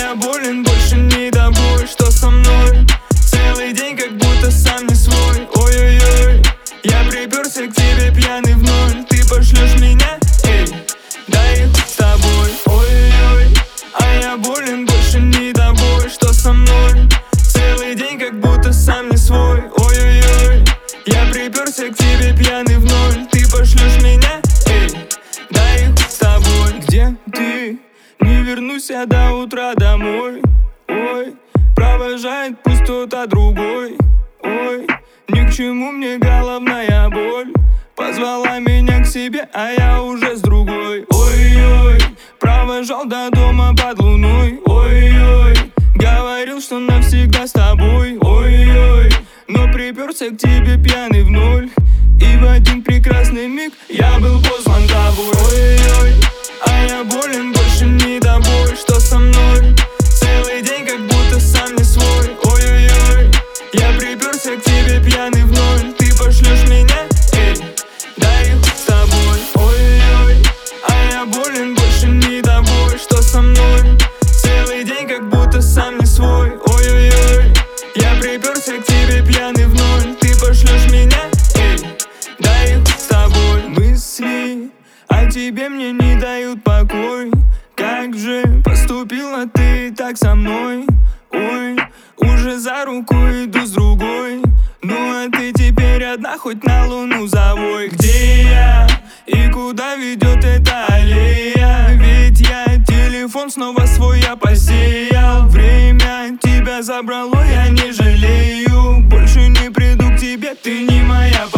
я болен, больше не тобой. Что со мной? Целый день как будто сам не свой. Ой-ой-ой, я приперся к тебе пьяный в ноль. Ты пошлешь меня? Эй, дай их с тобой. Ой-ой-ой, а я болен, больше не тобой. Что со мной? Целый день как будто сам не свой. Ой-ой-ой, я приперся к тебе пьяный в ноль. Ты пошлешь меня? Эй, дай их с тобой. Где ты? Не вернусь я до утра домой. Ой, провожает пустота другой. Ой, ни к чему мне головная боль. Позвала меня к себе, а я уже с другой. Ой-ой, провожал до дома под луной. Ой-ой, говорил, что навсегда с тобой. Ой-ой, но приперся к тебе пьяный в ноль. И в один прекрасный миг я был послан тобой. Ой-ой, а я болен, больше не тобой. Что со мной? Целый день как будто сам не свой. Ой-ой-ой, я приперся к тебе пьяный в ноль. Ты пошлешь меня? Эй, дай их с тобой. Ой-ой-ой, а я болен, больше не тобой. Что со мной? Целый день как будто сам не свой. Ой-ой-ой, я приперся к тебе пьяный в ноль. Ты пошлешь меня? Эй, дай их с тобой. Мысли о тебе мне не дают покой. Как же поступила ты так со мной? Ой, уже за руку иду с другой. Ну а ты теперь одна, хоть на луну завой. Где я и куда ведет эта аллея? Ведь я телефон снова свой я посеял. Время тебя забрало, я не жалею. Больше не приду к тебе, ты не моя.